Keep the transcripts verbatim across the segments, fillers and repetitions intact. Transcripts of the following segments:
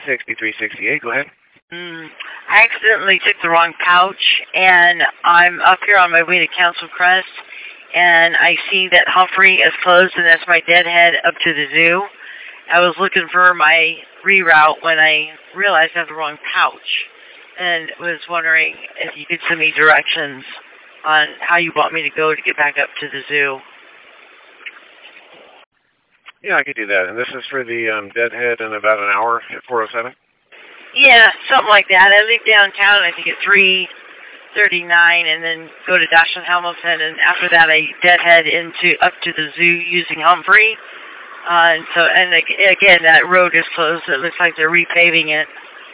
sixty-three sixty-eight, go ahead. Mm, I accidentally took the wrong pouch, and I'm up here on my way to Council Crest, and I see that Humphrey is closed, and that's my deadhead up to the zoo. I was looking for my reroute when I realized I had the wrong pouch, and was wondering if you could send me directions on how you want me to go to get back up to the zoo. Yeah, I could do that. And this is for the um, deadhead in about an hour at four oh seven? Yeah, something like that. I leave downtown, I think, at three thirty-nine, and then go to Dash and Hamilton, and after that I deadhead into up to the zoo using Humphrey. Uh, and so, and again, that road is closed. It looks like they're repaving it.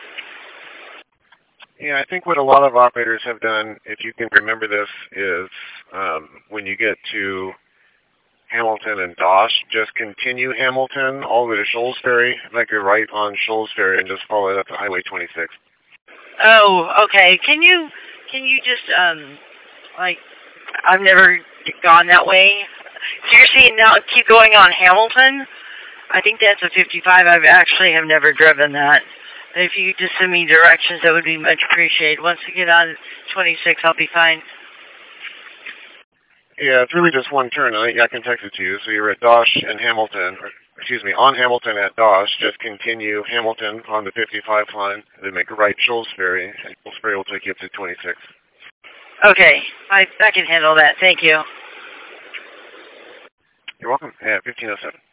Yeah, I think what a lot of operators have done, if you can remember this, is um, when you get to Hamilton and Dosh, just continue Hamilton all the way to Shoals Ferry, like you're right on Shoals Ferry, and just follow it up to Highway twenty-six. Oh, okay. Can you can you just um like I've never gone that way. So you're saying now keep going on Hamilton? I think that's a fifty-five. I actually have never driven that. If you just send me directions, that would be much appreciated. Once we get on twenty-six, I'll be fine. Yeah, it's really just one turn. I, I can text it to you. So you're at Dosh and Hamilton, or, excuse me, on Hamilton at Dosh. Just continue Hamilton on the fifty-five line, then make a right Shoals Ferry, and Shoals Ferry will take you up to twenty-six. Okay, I, I can handle that. Thank you. You're welcome. Yeah, fifteen oh seven.